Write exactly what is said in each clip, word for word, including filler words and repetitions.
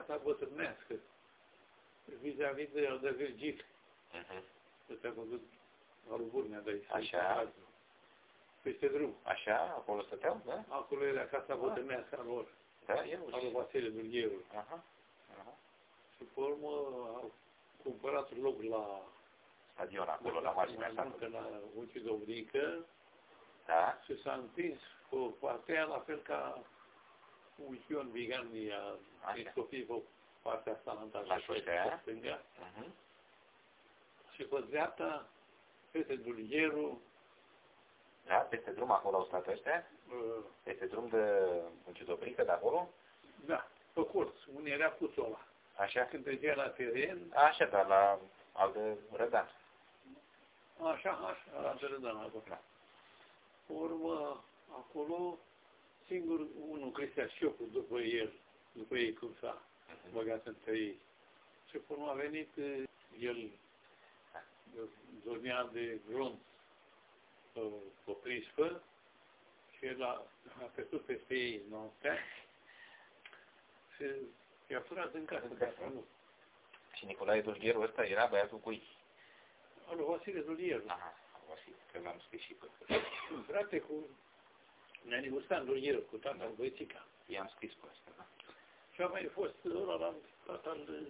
casa bătrânească, vis-a-vis de, de Virgil. Uh-huh. Ăsta a văzut alul Burnea de aici. Așa. Peste drum. Așa, acolo stăteau, da? Acolo era casa bătrânească a lor. Da, eu. Alul Vasile Dulgheru. Aha. Aha. Și pe urmă au cumpărat loc la stadion acolo, la marginea satului. La Unchiul Dobrică. Da. Și s-a întins cu partea la fel ca Unchiul Vigani a Episcopii pe partea asta la șosea. Stânga. Uh-huh. Și pe dreapta, peste Dulgheru. Da, peste drum acolo au stat ăștia? Uh, peste drum de Unchiul Dobrică, de acolo? Da, pe colț, unde era puțul ăla. Așa. Când trecea la teren. Așa, dar la al de Rădan. Așa, așa, la de Rădan acolo. Da. Pe urmă, acolo, singur unul Cristian Șiopul după el, după ei cum s-a uh-huh. băgat între ei. Și pe urmă a venit el, dormea de gront pe, pe prispă și el a, a căzut peste ei noaptea și i-a furat în casă. Nu. Și Nicolae Dulgheru ăsta era băiatul cui? Alu Vasile Dulgheru. Aha, Vasile, că l-am scris și pe frate cu Neni Ustan Dulgheru, cu tatăl da. Băițica. I-am scris pe asta, da. Și a mai fost ăla la tatăl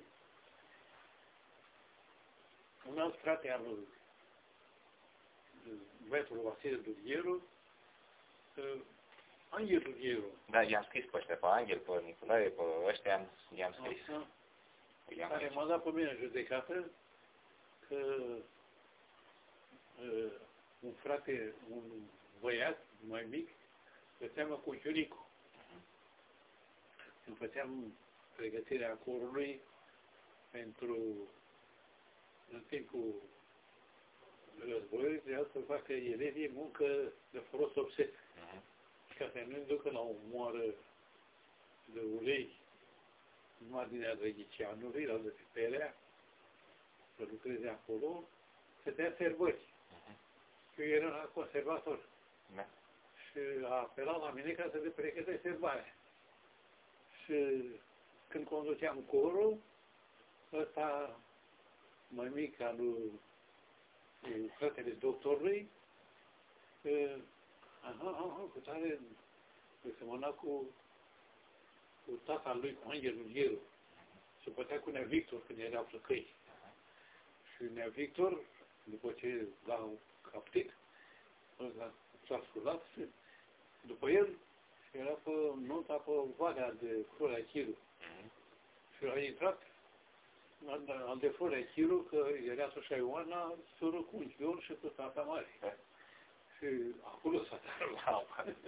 un alt frate al băiatul Vasile Dulgheru, Angel Dulgheru. Da, i-am scris pe ăștia, pe Angel, pe Nicolae, pe ăștia i-am scris. Aha. Care m-a dat pe mine în judecată că uh, un frate, un băiat mai mic, făceam cu Chiuricul. Uh-huh. Când făceam pregătirea corului pentru în timpul războiului, trebuia să facă elevii muncă de folos obset. Uh-huh. Ca să nu-i ducă la o moară de ulei în marginea Drăghicianului, la de Perea, să lucreze acolo, să dea sărbări. Uh-huh. Eu eram la conservator. Uh-huh. Și a apelat la mine ca să le pregătesc sărbarea. Și când conduceam corul, ăsta mai mic al lui fratele doctorului, aha, aha, cu tare, semăna cu cu tata lui, cu Angel Dulgheru. Se bătea cu Nea Victor când era plăcăi. Și Nea Victor, după ce l-a captit, s-a sculat și după el era pe nota pe Valea de Florea Chiru. Și a intrat al de Florea Chiru, că era Soșa Ioana, soră cu unchiul și cu tata mare. Și acolo s-a dat la